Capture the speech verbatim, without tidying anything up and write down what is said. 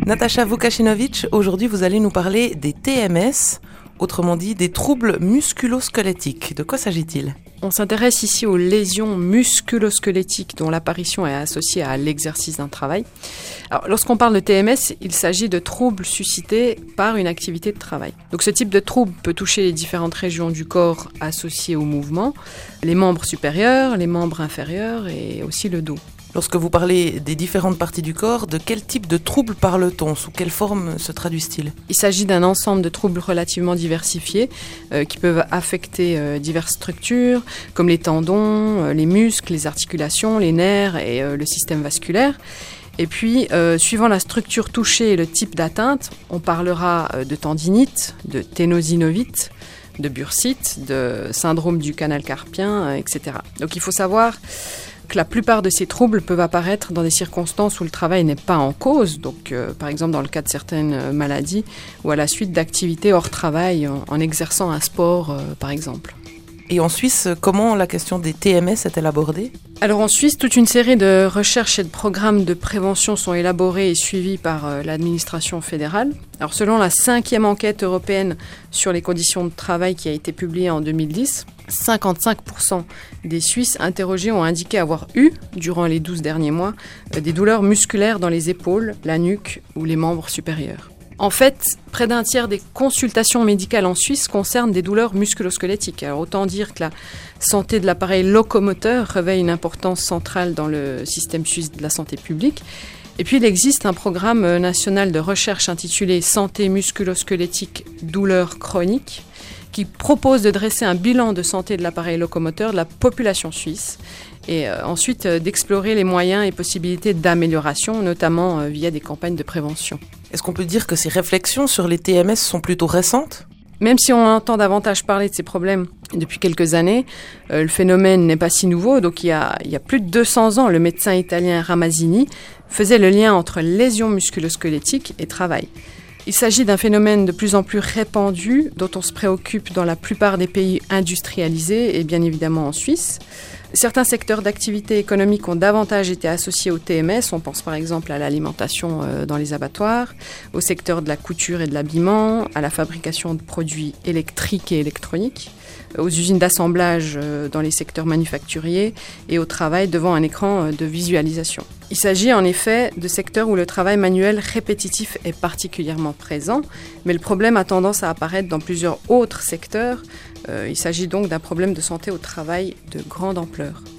Natacha Vukashinovic, aujourd'hui vous allez nous parler des T M S, autrement dit des troubles musculo-squelettiques. De quoi s'agit-il ? On s'intéresse ici aux lésions musculo-squelettiques dont l'apparition est associée à l'exercice d'un travail. Alors, lorsqu'on parle de T M S, il s'agit de troubles suscités par une activité de travail. Donc, ce type de trouble peut toucher les différentes régions du corps associées au mouvement, les membres supérieurs, les membres inférieurs et aussi le dos. Lorsque vous parlez des différentes parties du corps, de quel type de troubles parle-t-on ? Sous quelle forme se traduisent-ils ? Il s'agit d'un ensemble de troubles relativement diversifiés euh, qui peuvent affecter euh, diverses structures, comme les tendons, euh, les muscles, les articulations, les nerfs et euh, le système vasculaire. Et puis, euh, suivant la structure touchée et le type d'atteinte, on parlera euh, de tendinite, de ténosynovite, de bursite, de syndrome du canal carpien, euh, et cetera. Donc il faut savoir que la plupart de ces troubles peuvent apparaître dans des circonstances où le travail n'est pas en cause, donc euh, par exemple dans le cas de certaines maladies ou à la suite d'activités hors travail en, en exerçant un sport euh, par exemple. Et en Suisse, comment la question des T M S est-elle abordée ? Alors en Suisse, toute une série de recherches et de programmes de prévention sont élaborés et suivis par euh, l'administration fédérale. Alors selon la cinquième enquête européenne sur les conditions de travail qui a été publiée en deux mille dix, cinquante-cinq pour cent des Suisses interrogés ont indiqué avoir eu, durant les douze derniers mois, euh, des douleurs musculaires dans les épaules, la nuque ou les membres supérieurs. En fait, près d'un tiers des consultations médicales en Suisse concernent des douleurs musculo-squelettiques. Alors autant dire que la santé de l'appareil locomoteur revêt une importance centrale dans le système suisse de la santé publique. Et puis il existe un programme national de recherche intitulé Santé musculo-squelettique, douleurs chroniques, qui propose de dresser un bilan de santé de l'appareil locomoteur de la population suisse et euh, ensuite euh, d'explorer les moyens et possibilités d'amélioration, notamment euh, via des campagnes de prévention. Est-ce qu'on peut dire que ces réflexions sur les T M S sont plutôt récentes ? Même si on entend davantage parler de ces problèmes depuis quelques années, euh, le phénomène n'est pas si nouveau. Donc il y a, il y a plus de deux cents ans, le médecin italien Ramazzini faisait le lien entre lésions musculo-squelettiques et travail. Il s'agit d'un phénomène de plus en plus répandu dont on se préoccupe dans la plupart des pays industrialisés et bien évidemment en Suisse. Certains secteurs d'activité économique ont davantage été associés au T M S. On pense par exemple à l'alimentation dans les abattoirs, au secteur de la couture et de l'habillement, à la fabrication de produits électriques et électroniques, aux usines d'assemblage dans les secteurs manufacturiers et au travail devant un écran de visualisation. Il s'agit en effet de secteurs où le travail manuel répétitif est particulièrement présent, mais le problème a tendance à apparaître dans plusieurs autres secteurs. Euh, il s'agit donc d'un problème de santé au travail de grande ampleur.